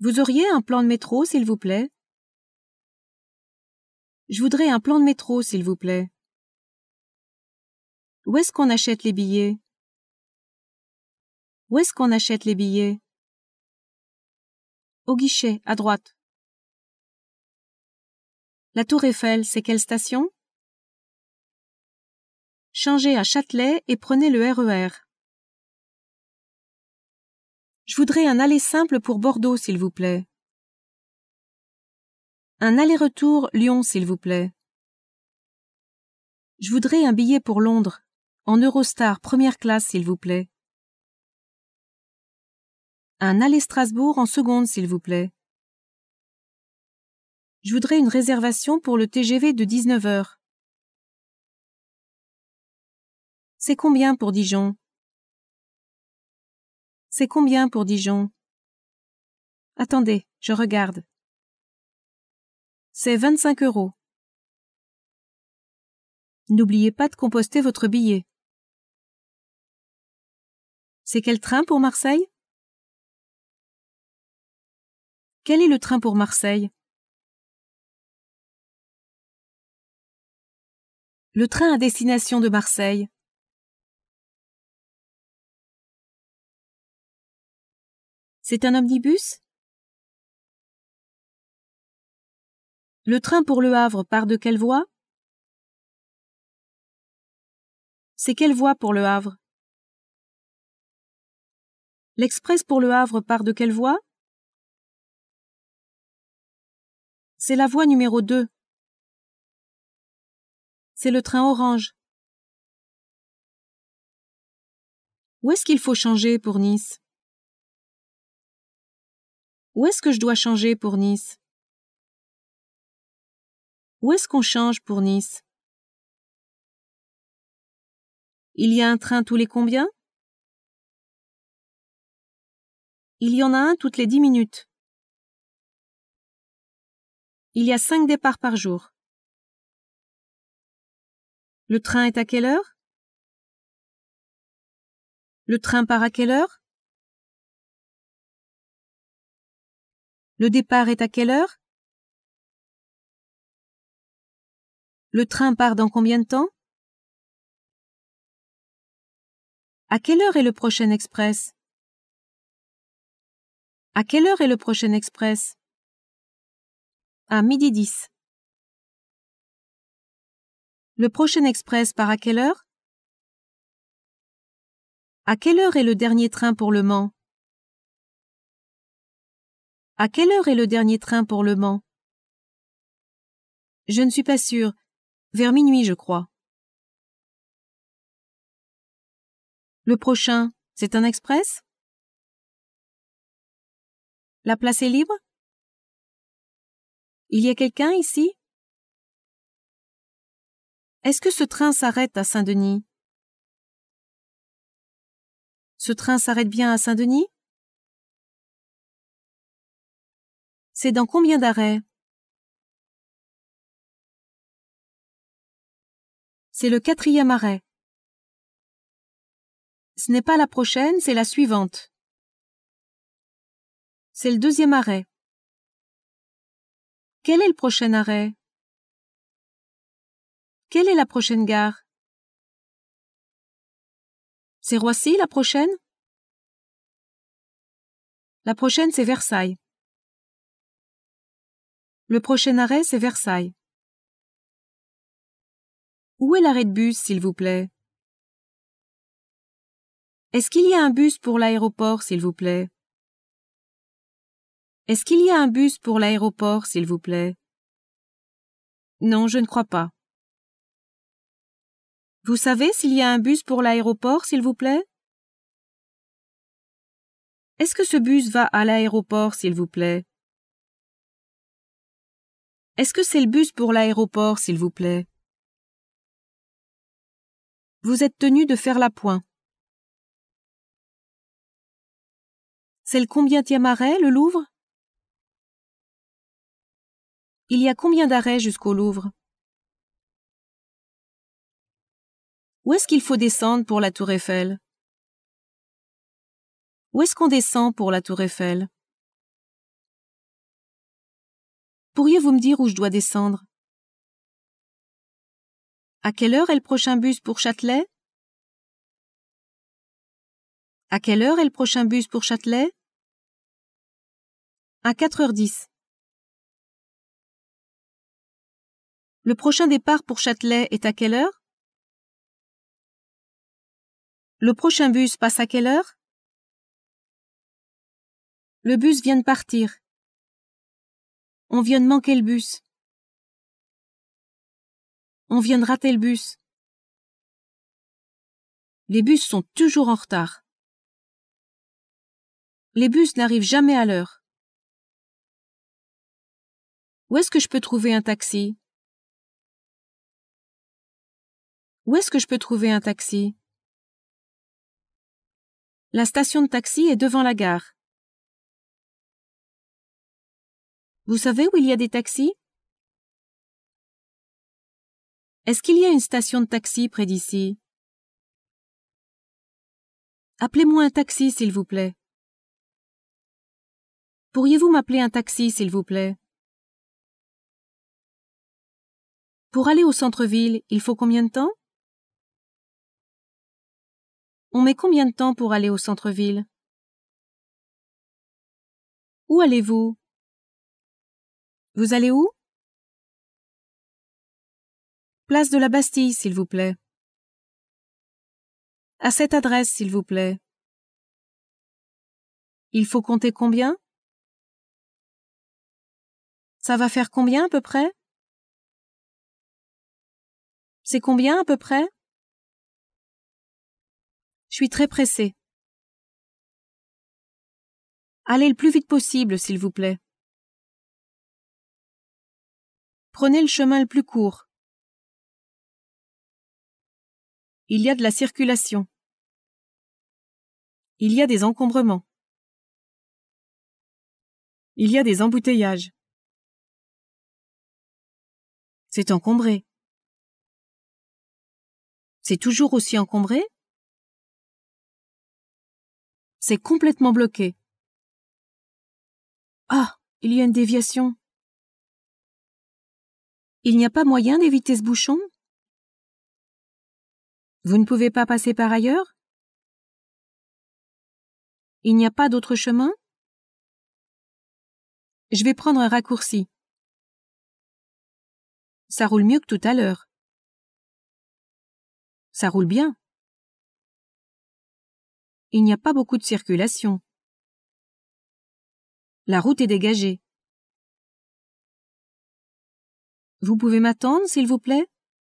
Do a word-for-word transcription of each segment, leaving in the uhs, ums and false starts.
Vous auriez un plan de métro, s'il vous plaît? Je voudrais un plan de métro, s'il vous plaît. Où est-ce qu'on achète les billets? Où est-ce qu'on achète les billets? Au guichet, à droite. La Tour Eiffel, c'est quelle station? Changez à Châtelet et prenez le R E R. Je voudrais un aller simple pour Bordeaux, s'il vous plaît. Un aller-retour Lyon, s'il vous plaît. Je voudrais un billet pour Londres, en Eurostar première classe, s'il vous plaît. Un aller Strasbourg en seconde, s'il vous plaît. Je voudrais une réservation pour le T G V de dix-neuf heures. C'est combien pour Dijon? C'est combien pour Dijon? Attendez, je regarde. C'est vingt-cinq euros. N'oubliez pas de composter votre billet. C'est quel train pour Marseille? Quel est le train pour Marseille? Le train à destination de Marseille. C'est un omnibus? Le train pour Le Havre part de quelle voie? C'est quelle voie pour Le Havre? L'express pour Le Havre part de quelle voie? C'est la voie numéro deux. C'est le train orange. Où est-ce qu'il faut changer pour Nice? Où est-ce que je dois changer pour Nice? Où est-ce qu'on change pour Nice? Il y a un train tous les combien? Il y en a un toutes les dix minutes. Il y a cinq départs par jour. Le train est à quelle heure? Le train part à quelle heure? Le départ est à quelle heure? Le train part dans combien de temps? À quelle heure est le prochain express? À quelle heure est le prochain express? À midi dix. Le prochain express part à quelle heure? À quelle heure est le dernier train pour Le Mans? À quelle heure est le dernier train pour Le Mans? Je ne suis pas sûre. Vers minuit, je crois. Le prochain, c'est un express? La place est libre? Il y a quelqu'un ici? Est-ce que ce train s'arrête à Saint-Denis? Ce train s'arrête bien à Saint-Denis? C'est dans combien d'arrêts? C'est le quatrième arrêt. Ce n'est pas la prochaine, c'est la suivante. C'est le deuxième arrêt. Quel est le prochain arrêt? Quelle est la prochaine gare? C'est Roissy, la prochaine? La prochaine, c'est Versailles. Le prochain arrêt, c'est Versailles. Où est l'arrêt de bus, s'il vous plaît? Est-ce qu'il y a un bus pour l'aéroport, s'il vous plaît? Est-ce qu'il y a un bus pour l'aéroport, s'il vous plaît? Non, je ne crois pas. Vous savez s'il y a un bus pour l'aéroport, s'il vous plaît? Est-ce que ce bus va à l'aéroport, s'il vous plaît? Est-ce que c'est le bus pour l'aéroport, s'il vous plaît? Vous êtes tenu de faire l'appoint. C'est le combientième arrêt, le Louvre? Il y a combien d'arrêts jusqu'au Louvre? Où est-ce qu'il faut descendre pour la Tour Eiffel? Où est-ce qu'on descend pour la Tour Eiffel? Pourriez-vous me dire où je dois descendre? À quelle heure est le prochain bus pour Châtelet? À quelle heure est le prochain bus pour Châtelet? À quatre heures dix. Le prochain départ pour Châtelet est à quelle heure? Le prochain bus passe à quelle heure? Le bus vient de partir. On vient de manquer le bus. On vient de rater le bus. Les bus sont toujours en retard. Les bus n'arrivent jamais à l'heure. Où est-ce que je peux trouver un taxi? Où est-ce que je peux trouver un taxi? La station de taxi est devant la gare. Vous savez où il y a des taxis? Est-ce qu'il y a une station de taxi près d'ici? Appelez-moi un taxi, s'il vous plaît. Pourriez-vous m'appeler un taxi, s'il vous plaît? Pour aller au centre-ville, il faut combien de temps? On met combien de temps pour aller au centre-ville? Où allez-vous? Vous allez où? Place de la Bastille, s'il vous plaît. À cette adresse, s'il vous plaît. Il faut compter combien? Ça va faire combien à peu près? C'est combien à peu près? Je suis très pressée. Allez le plus vite possible, s'il vous plaît. Prenez le chemin le plus court. Il y a de la circulation. Il y a des encombrements. Il y a des embouteillages. C'est encombré. C'est toujours aussi encombré? C'est complètement bloqué. Ah, il y a une déviation. Il n'y a pas moyen d'éviter ce bouchon? Vous ne pouvez pas passer par ailleurs? Il n'y a pas d'autre chemin? Je vais prendre un raccourci. Ça roule mieux que tout à l'heure. Ça roule bien. Il n'y a pas beaucoup de circulation. La route est dégagée. Vous pouvez m'attendre, s'il vous plaît?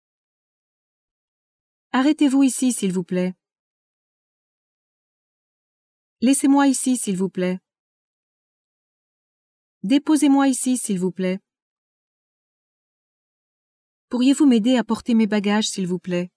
Arrêtez-vous ici, s'il vous plaît. Laissez-moi ici, s'il vous plaît. Déposez-moi ici, s'il vous plaît. Pourriez-vous m'aider à porter mes bagages, s'il vous plaît?